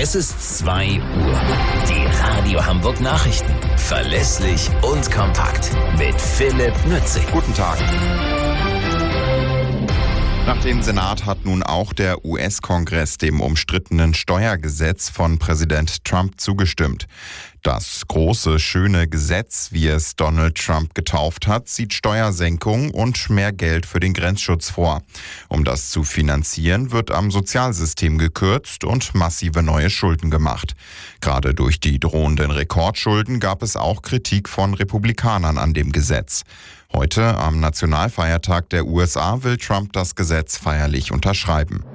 Es ist 2 Uhr. Die Radio Hamburg Nachrichten. Verlässlich und kompakt. Mit Philipp Nützig. Guten Tag. Nach dem Senat hat nun auch der US-Kongress dem umstrittenen Steuergesetz von Präsident Trump zugestimmt. Das große, schöne Gesetz, wie es Donald Trump getauft hat, sieht Steuersenkungen und mehr Geld für den Grenzschutz vor. Um das zu finanzieren, wird am Sozialsystem gekürzt und massive neue Schulden gemacht. Gerade durch die drohenden Rekordschulden gab es auch Kritik von Republikanern an dem Gesetz. Heute, am Nationalfeiertag der USA, will Trump das Gesetz feierlich unterschreiben.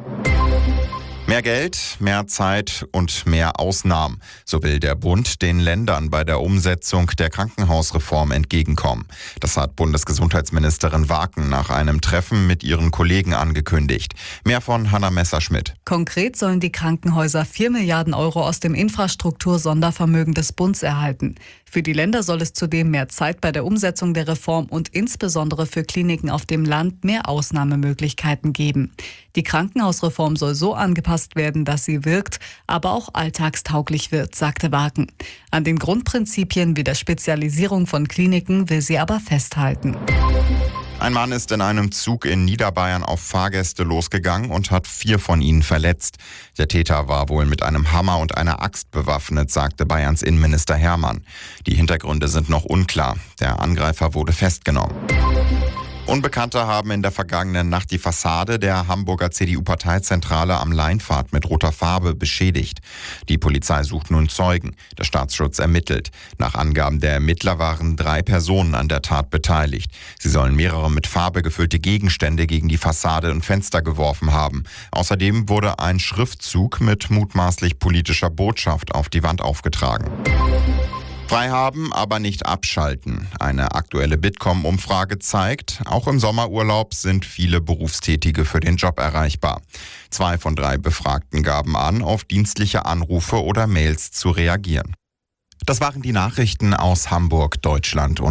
Mehr Geld, mehr Zeit und mehr Ausnahmen. So will der Bund den Ländern bei der Umsetzung der Krankenhausreform entgegenkommen. Das hat Bundesgesundheitsministerin Waken nach einem Treffen mit ihren Kollegen angekündigt. Mehr von Hanna Messerschmidt. Konkret sollen die Krankenhäuser 4 Milliarden Euro aus dem Infrastruktursondervermögen des Bundes erhalten. Für die Länder soll es zudem mehr Zeit bei der Umsetzung der Reform und insbesondere für Kliniken auf dem Land mehr Ausnahmemöglichkeiten geben. Die Krankenhausreform soll so angepasst werden, dass sie wirkt, aber auch alltagstauglich wird, sagte Waken. An den Grundprinzipien wie der Spezialisierung von Kliniken will sie aber festhalten. Ein Mann ist in einem Zug in Niederbayern auf Fahrgäste losgegangen und hat 4 von ihnen verletzt. Der Täter war wohl mit einem Hammer und einer Axt bewaffnet, sagte Bayerns Innenminister Hermann. Die Hintergründe sind noch unklar. Der Angreifer wurde festgenommen. Unbekannte haben in der vergangenen Nacht die Fassade der Hamburger CDU-Parteizentrale am Leinpfad mit roter Farbe beschädigt. Die Polizei sucht nun Zeugen. Der Staatsschutz ermittelt. Nach Angaben der Ermittler waren 3 Personen an der Tat beteiligt. Sie sollen mehrere mit Farbe gefüllte Gegenstände gegen die Fassade und Fenster geworfen haben. Außerdem wurde ein Schriftzug mit mutmaßlich politischer Botschaft auf die Wand aufgetragen. Frei haben, aber nicht abschalten. Eine aktuelle Bitkom-Umfrage zeigt, auch im Sommerurlaub sind viele Berufstätige für den Job erreichbar. 2 von 3 Befragten gaben an, auf dienstliche Anrufe oder Mails zu reagieren. Das waren die Nachrichten aus Hamburg, Deutschland und